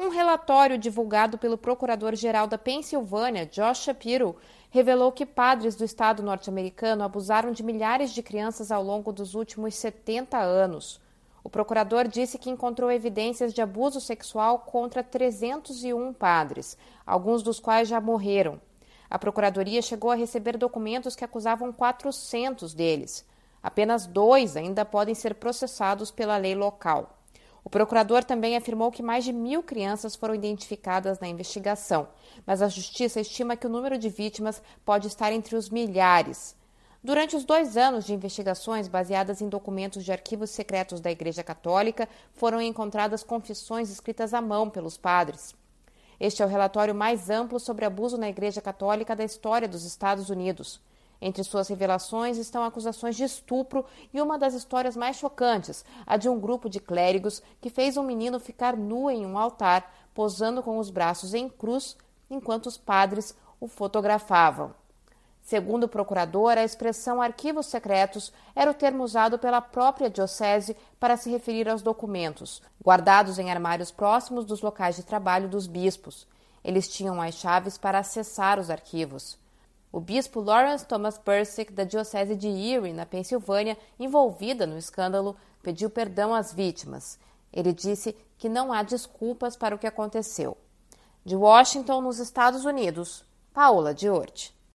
um relatório divulgado pelo procurador-geral da Pensilvânia, Josh Shapiro, revelou que padres do estado norte-americano abusaram de milhares de crianças ao longo dos últimos 70 anos. O procurador disse que encontrou evidências de abuso sexual contra 301 padres, alguns dos quais já morreram. A Procuradoria chegou a receber documentos que acusavam 400 deles. Apenas 2 ainda podem ser processados pela lei local. O procurador também afirmou que mais de 1.000 crianças foram identificadas na investigação, mas a Justiça estima que o número de vítimas pode estar entre os milhares. Durante os 2 anos de investigações baseadas em documentos de arquivos secretos da Igreja Católica, foram encontradas confissões escritas à mão pelos padres. Este é o relatório mais amplo sobre abuso na Igreja Católica da história dos Estados Unidos. Entre suas revelações estão acusações de estupro e uma das histórias mais chocantes, a de um grupo de clérigos que fez um menino ficar nu em um altar, posando com os braços em cruz, enquanto os padres o fotografavam. Segundo o procurador, a expressão arquivos secretos era o termo usado pela própria diocese para se referir aos documentos, guardados em armários próximos dos locais de trabalho dos bispos. Eles tinham as chaves para acessar os arquivos. O bispo Lawrence Thomas Persick, da diocese de Erie, na Pensilvânia, envolvida no escândalo, pediu perdão às vítimas. Ele disse que não há desculpas para o que aconteceu. De Washington, nos Estados Unidos, Paola Diorti.